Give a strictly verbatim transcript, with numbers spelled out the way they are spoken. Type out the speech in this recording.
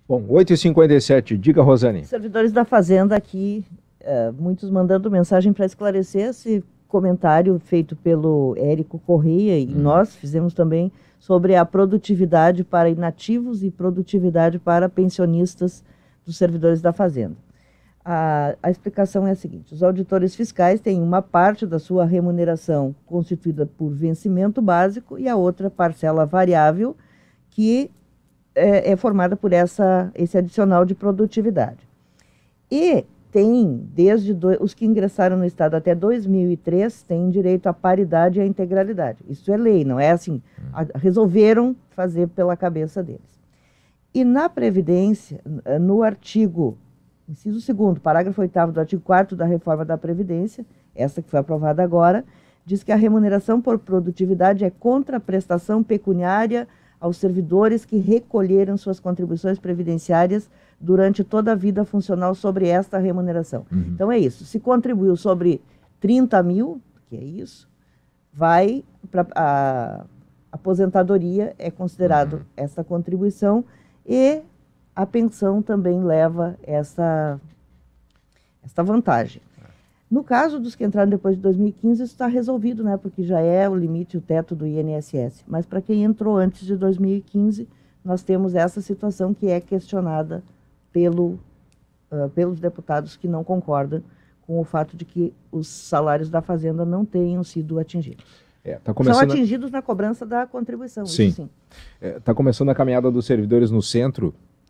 Bom, oito e cinquenta e sete, diga, Rosane. Servidores da Fazenda aqui, uh, muitos mandando mensagem para esclarecer esse comentário feito pelo Érico Correia, e hum. nós fizemos também, sobre a produtividade para inativos e produtividade para pensionistas dos servidores da Fazenda. A, a explicação é a seguinte: os auditores fiscais têm uma parte da sua remuneração constituída por vencimento básico e a outra parcela variável, que é, é formada por essa, esse adicional de produtividade. E tem, desde do, os que ingressaram no Estado até dois mil e três, têm direito à paridade e à integralidade. Isso é lei, não é assim, a, resolveram fazer pela cabeça deles. E na Previdência, no artigo, inciso segundo, parágrafo oitavo do artigo quarto da reforma da Previdência, essa que foi aprovada agora, diz que a remuneração por produtividade é contraprestação pecuniária aos servidores que recolheram suas contribuições previdenciárias durante toda a vida funcional sobre esta remuneração. Uhum. Então é isso, se contribuiu sobre trinta mil, que é isso, vai para a aposentadoria, é considerado uhum. essa contribuição, e a pensão também leva essa, essa vantagem. No caso dos que entraram depois de dois mil e quinze, isso está resolvido, né? Porque já é o limite, o teto do I N S S. Mas para quem entrou antes de dois mil e quinze, nós temos essa situação que é questionada pelo, uh, pelos deputados que não concordam com o fato de que os salários da Fazenda não tenham sido atingidos. É, tá começando... São atingidos na cobrança da contribuição. Sim. Isso sim. Está é, começando a caminhada dos servidores no centro.